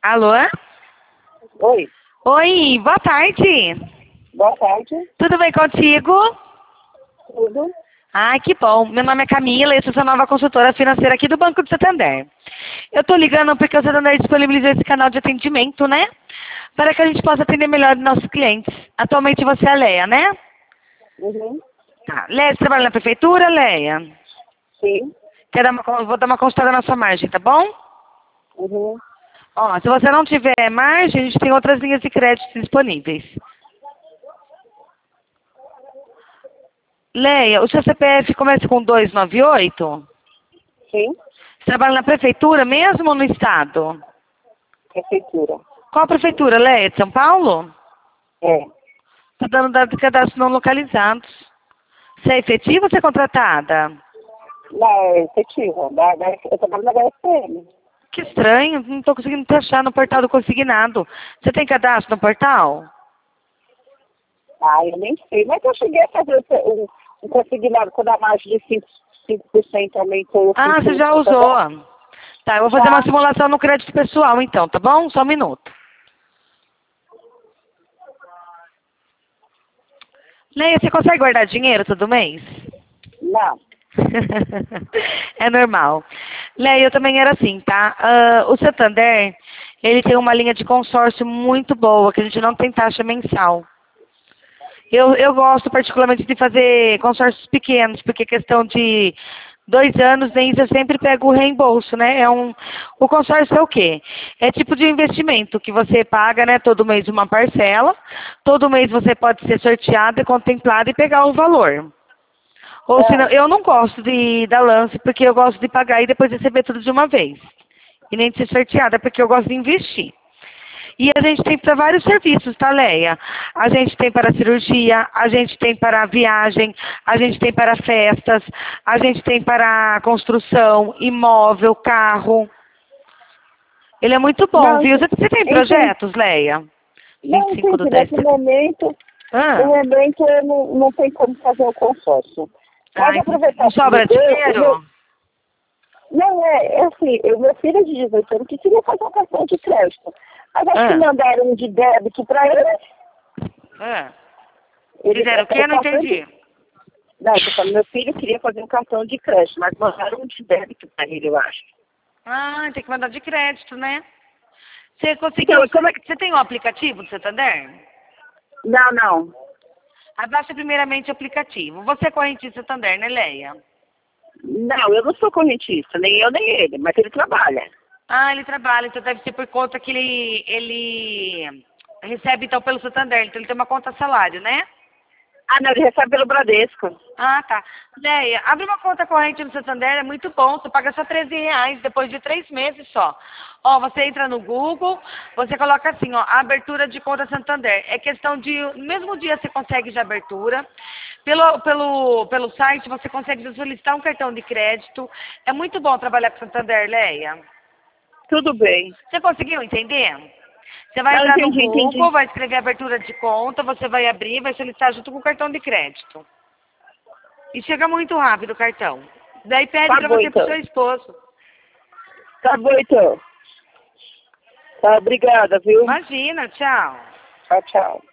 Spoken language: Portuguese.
Alô? Oi, Oi, boa tarde. boa tarde. Tudo bem contigo? Tudo? Ai, que bom. Meu nome é Camila e eu sou sua nova consultora financeira aqui do Banco do Santander. Eu tô ligando porque o Santander disponibilizou esse canal de atendimento, né? Para que a gente possa atender melhor os nossos clientes. Atualmente você é a Leia, né? Uhum. Tá. Leia, você trabalha na prefeitura, Leia? Sim. Vou dar uma consultada na sua margem, tá bom? Uhum. Ó, se você não tiver margem, a gente tem outras linhas de crédito disponíveis. Leia, o seu CPF começa com 298? Sim. Você trabalha na prefeitura mesmo ou no estado? Prefeitura. Qual prefeitura, Leia? De São Paulo? É. Está dando dados de cadastro não localizados. Você é efetiva ou você é contratada? Na efetiva. Eu trabalho na HSM. Que estranho, não estou conseguindo te achar no portal do consignado. Você tem cadastro no portal? Ah, eu nem sei. Mas eu cheguei a fazer um consignado quando a margem de 5% aumentou. Ah, você já usou. Tá, eu vou fazer uma simulação no crédito pessoal então, tá bom? Só um minuto. Leia, você consegue guardar dinheiro todo mês? Não. É normal. Leia, eu também era assim, tá? O Santander, ele tem uma linha de consórcio muito boa, que a gente não tem taxa mensal. Eu gosto particularmente de fazer consórcios pequenos, porque questão de 2 anos, nem eu sempre pego o reembolso, né? O consórcio é o quê? É tipo de investimento que você paga, né? Todo mês uma parcela, todo mês você pode ser sorteado e contemplado e pegar o valor. Ou senão, eu não gosto de dar lance, porque eu gosto de pagar e depois receber tudo de uma vez. E nem de ser sorteada, porque eu gosto de investir. E a gente tem para vários serviços, tá, Leia? A gente tem para cirurgia, a gente tem para viagem, a gente tem para festas, a gente tem para construção, imóvel, carro. Ele é muito bom, Não, viu? Você tem entendi. projetos, Leia? Não 25 do entendi. 10. Nesse momento, no Ah, momento eu não tenho como fazer o consórcio. Pode ai, aproveitar não que sobra ligou. dinheiro? Não, é assim, o meu filho de 18 anos que queria fazer um cartão de crédito. Mas acho que Ah, mandaram um de débito para ele. ah. Ele Fizeram o quê? o Não cartão entendi. de. Não, eu tô falando, meu filho queria fazer um cartão de crédito, mas mandaram um de débito para ele, eu acho. Ah, tem que mandar de crédito, né? Você conseguiu. Então, como é que. Você tem um aplicativo do Santander? Não, não. Abaixa primeiramente o aplicativo. Você é correntista Santander, né, Leia? Não, eu não sou correntista, nem eu nem ele, mas ele trabalha. Ah, ele trabalha, então deve ser por conta que ele recebe então pelo Santander, então ele tem uma conta salário, né? Ah, não, ele recebe pelo Bradesco. Ah, tá. Leia, abre uma conta corrente no Santander, é muito bom. Você paga só R$ 13 depois de 3 meses só. Ó, você entra no Google, você coloca assim, ó, abertura de conta Santander. É questão de, no mesmo dia você consegue de abertura. Pelo site você consegue solicitar um cartão de crédito. É muito bom trabalhar com Santander, Leia. Tudo bem. Você conseguiu entender? Você vai Não, entrar no entendi, Google, entendi. vai escrever abertura de conta, você vai abrir, vai solicitar junto com o cartão de crédito. E chega muito rápido o cartão. Daí pede Tá pra bom, você pro então. seu esposo. Tá bom, então. Tá, obrigada, viu? Imagina, tchau. Tchau, tchau.